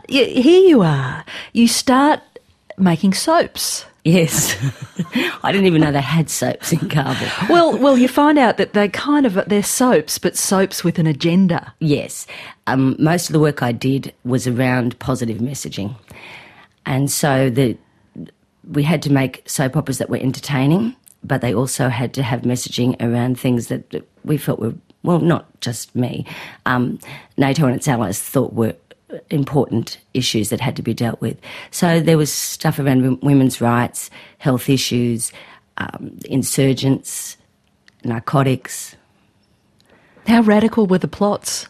making soaps. Yes. I didn't even know they had soaps in Kabul. Well, you find out that they're soaps, but soaps with an agenda. Yes. Most of the work I did was around positive messaging. And so we had to make soap operas that were entertaining, but they also had to have messaging around things that we felt were, well, not just me, NATO and its allies thought were important issues that had to be dealt with. So there was stuff around women's rights, health issues, insurgents, narcotics. How radical were the plots?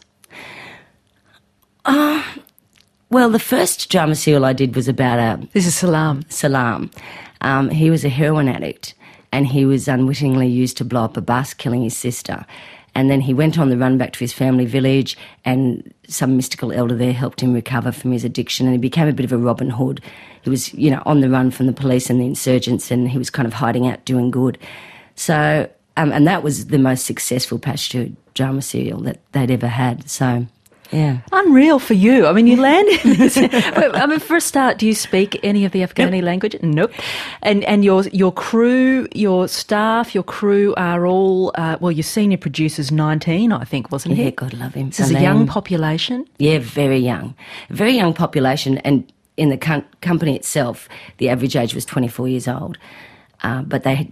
Well, the first drama serial I did was about This is Salam. Salam. He was a heroin addict, and he was unwittingly used to blow up a bus, killing his sister. And then he went on the run back to his family village, and some mystical elder there helped him recover from his addiction, and he became a bit of a Robin Hood. He was, on the run from the police and the insurgents, and he was kind of hiding out doing good. So, and that was the most successful Pashtun drama serial that they'd ever had. So, yeah. Unreal for you. I mean, you landed this. For a start, do you speak any of the Afghani language? Nope. And your crew, your staff, your crew are all, your senior producer's 19, I think, wasn't he? Yeah, God love him. This is a young population? Yeah, very young. Very young population, and in the company itself, the average age was 24 years old. But they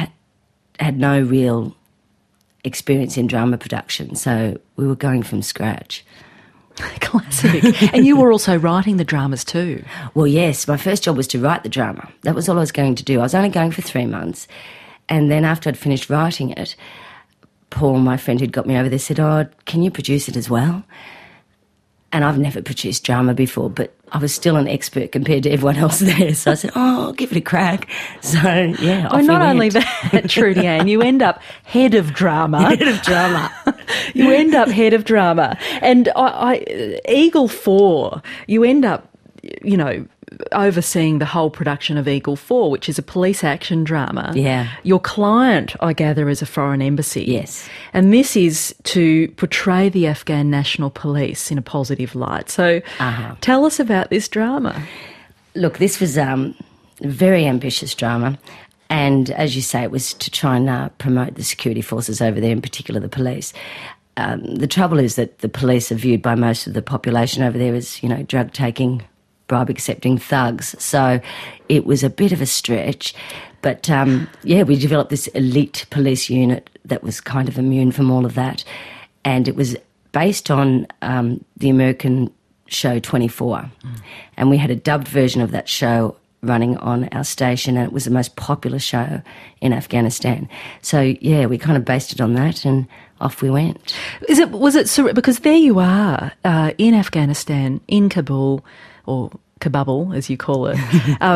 had no real experience in drama production, so we were going from scratch. Classic. And you were also writing the dramas too. Well, yes. My first job was to write the drama. That was all I was going to do. I was only going for 3 months. And then after I'd finished writing it, Paul, my friend who'd got me over there, said, "Oh, can you produce it as well?" And I've never produced drama before, but I was still an expert compared to everyone else there. So I said, "Oh, I'll give it a crack." So, yeah, off we not went. Only that, Trudy Ann, you end up head of drama. Head of drama. You end up head of drama. And Eagle 4, you end up, overseeing the whole production of Eagle 4, which is a police action drama. Yeah. Your client, I gather, is a foreign embassy. Yes. And this is to portray the Afghan National Police in a positive light. So tell us about this drama. Look, this was a very ambitious drama. And as you say, it was to try and promote the security forces over there, in particular the police. The trouble is that the police are viewed by most of the population over there as, drug-taking, bribe-accepting thugs. So it was a bit of a stretch. But, we developed this elite police unit that was kind of immune from all of that. And it was based on the American show 24. And we had a dubbed version of that show running on our station, and it was the most popular show in Afghanistan. So, yeah, we kind of based it on that, and off we went. Because there you are in Afghanistan, in Kabul, or Kabul as you call it,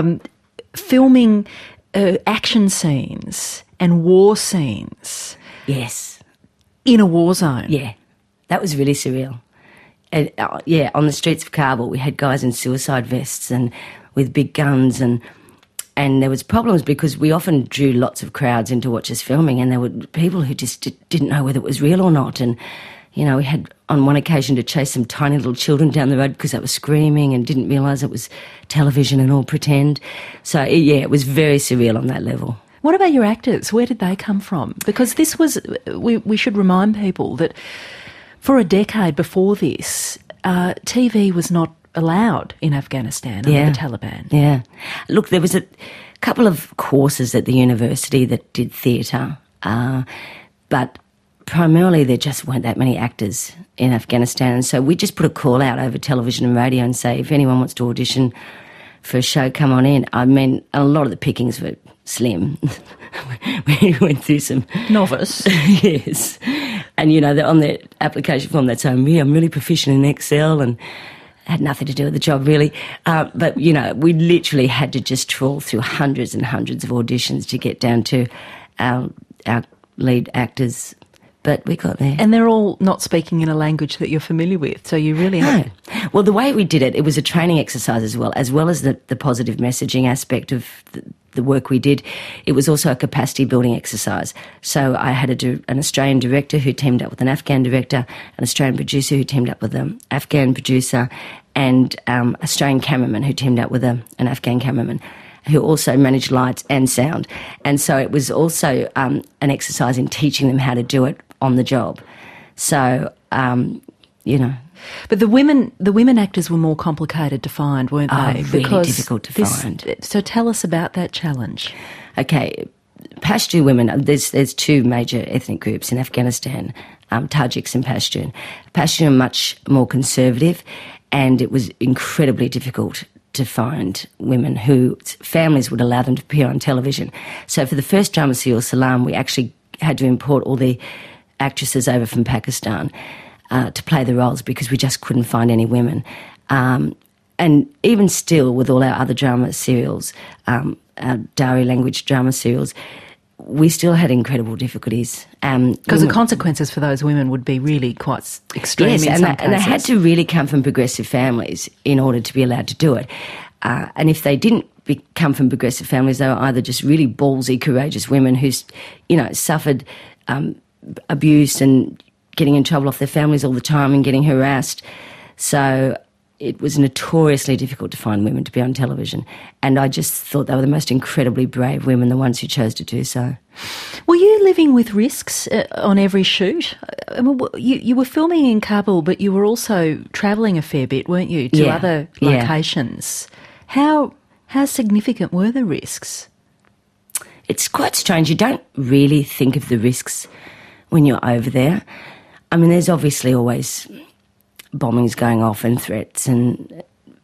filming action scenes and war scenes. Yes. In a war zone. Yeah, that was really surreal. And, on the streets of Kabul, we had guys in suicide vests and with big guns, and there was problems because we often drew lots of crowds in to watch us filming, and there were people who just didn't know whether it was real or not. And, we had on one occasion to chase some tiny little children down the road because they were screaming and didn't realise it was television and all pretend. So, it was very surreal on that level. What about your actors? Where did they come from? Because this was, we should remind people that for a decade before this, TV was not allowed in Afghanistan under the Taliban. Yeah. Look, there was a couple of courses at the university that did theatre, but primarily there just weren't that many actors in Afghanistan. And so we just put a call out over television and radio and say, if anyone wants to audition for a show, come on in. I mean, a lot of the pickings were slim. We went through some... Novice. Yes. And, on their application form, they'd say, I'm really proficient in Excel, and had nothing to do with the job, really. But, we literally had to just trawl through hundreds and hundreds of auditions to get down to our lead actors. But we got there. And they're all not speaking in a language that you're familiar with, so you really have... Well, the way we did it was a training exercise as well as the positive messaging aspect of the work we did. It was also a capacity building exercise. So I had an Australian director who teamed up with an Afghan director, an Australian producer who teamed up with an Afghan producer, and Australian cameraman who teamed up with an Afghan cameraman, who also managed lights and sound. And so it was also an exercise in teaching them how to do it on the job. So, But the women actors were more complicated to find, weren't they? Really difficult to find. So tell us about that challenge. Okay, Pashtun women, there's two major ethnic groups in Afghanistan, Tajiks and Pashtun. Pashtun are much more conservative, and it was incredibly difficult to find women whose families would allow them to appear on television. So for the first drama serial, Salam, we actually had to import all the actresses over from Pakistan to play the roles because we just couldn't find any women. And even still, with all our other drama serials, our Dari language drama serials, we still had incredible difficulties. Because the consequences for those women would be really quite extreme in some cases. And they had to really come from progressive families in order to be allowed to do it. And if they didn't come from progressive families, they were either just really ballsy, courageous women who, suffered abuse and getting in trouble off their families all the time and getting harassed. So it was notoriously difficult to find women to be on television. And I just thought they were the most incredibly brave women, the ones who chose to do so. Were you living with risks on every shoot? I mean, you were filming in Kabul, but you were also travelling a fair bit, weren't you, to other locations? How significant were the risks? It's quite strange. You don't really think of the risks when you're over there. I mean, there's obviously always bombings going off and threats, and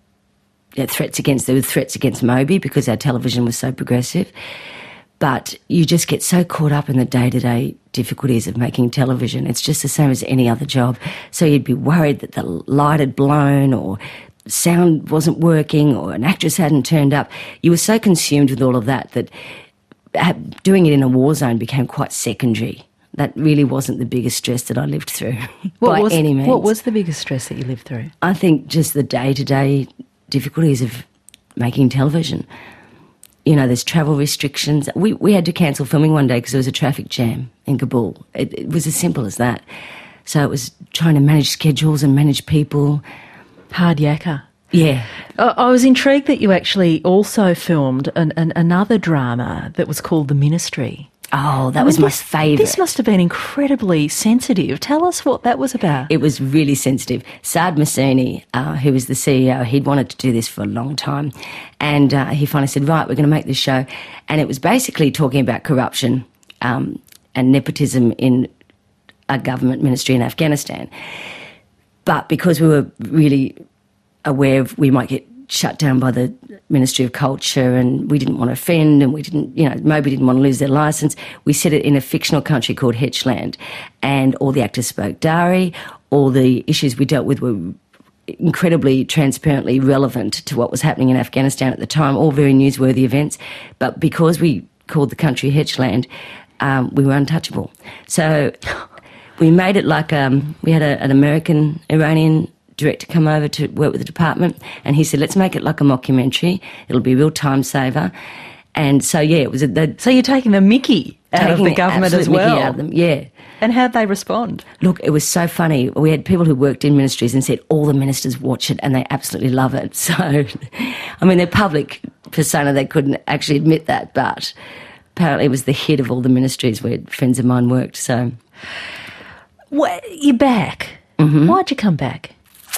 threats against Moby because our television was so progressive. But you just get so caught up in the day-to-day difficulties of making television. It's just the same as any other job. So you'd be worried that the light had blown or sound wasn't working or an actress hadn't turned up. You were so consumed with all of that that doing it in a war zone became quite secondary. That really wasn't the biggest stress that I lived through any means. What was the biggest stress that you lived through? I think just the day-to-day difficulties of making television. There's travel restrictions. We had to cancel filming one day because there was a traffic jam in Kabul. It was as simple as that. So it was trying to manage schedules and manage people. Hard yakka. Yeah. I was intrigued that you actually also filmed another drama that was called The Ministry. Oh, that was my favourite. This must have been incredibly sensitive. Tell us what that was about. It was really sensitive. Saad Massouni, who was the CEO, he'd wanted to do this for a long time. And he finally said, right, we're going to make this show. And it was basically talking about corruption and nepotism in a government ministry in Afghanistan. But because we were really aware of we might get shut down by the Ministry of Culture and we didn't want to offend and we didn't, Moby didn't want to lose their licence, we set it in a fictional country called Hetchland, and all the actors spoke Dari. All the issues we dealt with were incredibly transparently relevant to what was happening in Afghanistan at the time, all very newsworthy events. But because we called the country Hetchland, we were untouchable. So we made it like we had an American-Iranian director come over to work with the department, and he said, let's make it like a mockumentary. It'll be a real time saver. And so, it was... So you're taking the mickey out of the government as well? Mickey out of them, yeah. And how'd they respond? Look, it was so funny. We had people who worked in ministries and said all the ministers watch it and they absolutely love it. So, I mean, their public persona, they couldn't actually admit that, but apparently it was the hit of all the ministries where friends of mine worked, so... Well, you're back. Mm-hmm. Why'd you come back?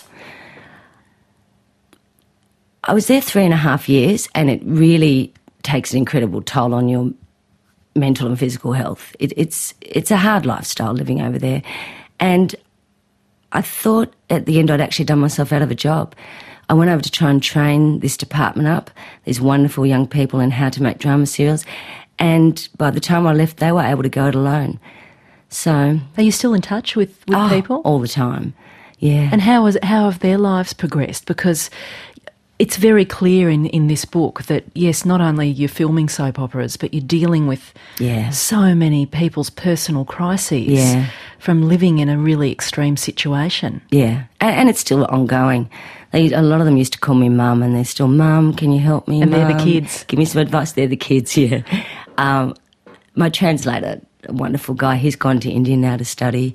I was there 3.5 years, and it really takes an incredible toll on your mental and physical health. It's a hard lifestyle living over there. And I thought at the end I'd actually done myself out of a job. I went over to try and train this department up, these wonderful young people, in how to make drama serials. And by the time I left, they were able to go it alone. So... Are you still in touch with people? All the time, yeah. And how have their lives progressed? Because... it's very clear in this book that, yes, not only you're filming soap operas, but you're dealing with so many people's personal crises from living in a really extreme situation. Yeah, and it's still ongoing. A lot of them used to call me Mum, and they're still, Mum, can you help me, And Mum? They're the kids. Give me some advice. They're the kids, yeah. My translator, a wonderful guy, he's gone to India now to study.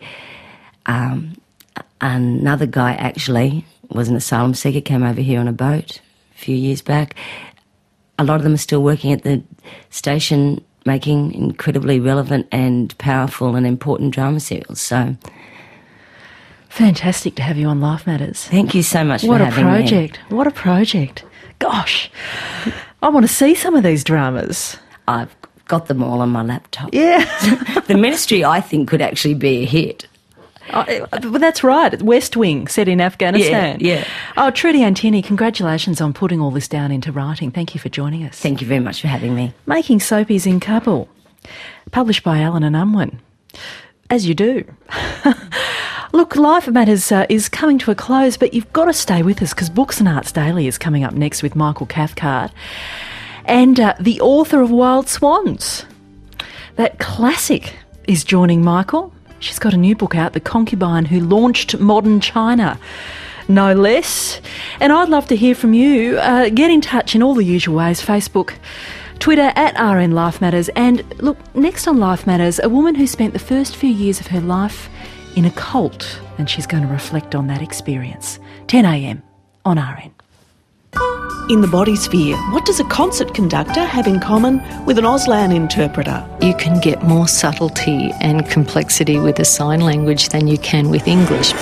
Another guy, actually... was an asylum seeker, came over here on a boat a few years back. A lot of them are still working at the station, making incredibly relevant and powerful and important drama serials. So, fantastic to have you on Life Matters. Thank you so much for having me. What a project. Gosh, I want to see some of these dramas. I've got them all on my laptop. Yeah. The Ministry, I think, could actually be a hit. But that's right, West Wing, set in Afghanistan. Yeah. Oh, Trudy Antini, congratulations on putting all this down into writing. Thank you for joining us. Thank you very much for having me. Making Soapies in Kabul, published by Allen and Unwin. As you do. Look, Life Matters is coming to a close, but you've got to stay with us because Books and Arts Daily is coming up next with Michael Cathcart and the author of Wild Swans. That classic is joining Michael. She's got a new book out, The Concubine Who Launched Modern China. No less. And I'd love to hear from you. Get in touch in all the usual ways. Facebook, Twitter @RN Life Matters. And look, next on Life Matters, a woman who spent the first few years of her life in a cult, and she's going to reflect on that experience. 10 a.m. on RN. In the body sphere, what does a concert conductor have in common with an Auslan interpreter? You can get more subtlety and complexity with a sign language than you can with English.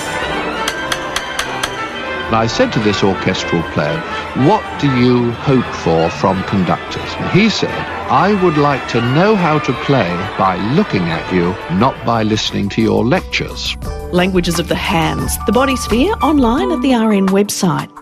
I said to this orchestral player, what do you hope for from conductors? And he said, I would like to know how to play by looking at you, not by listening to your lectures. Languages of the Hands, the body sphere, online at the RN website.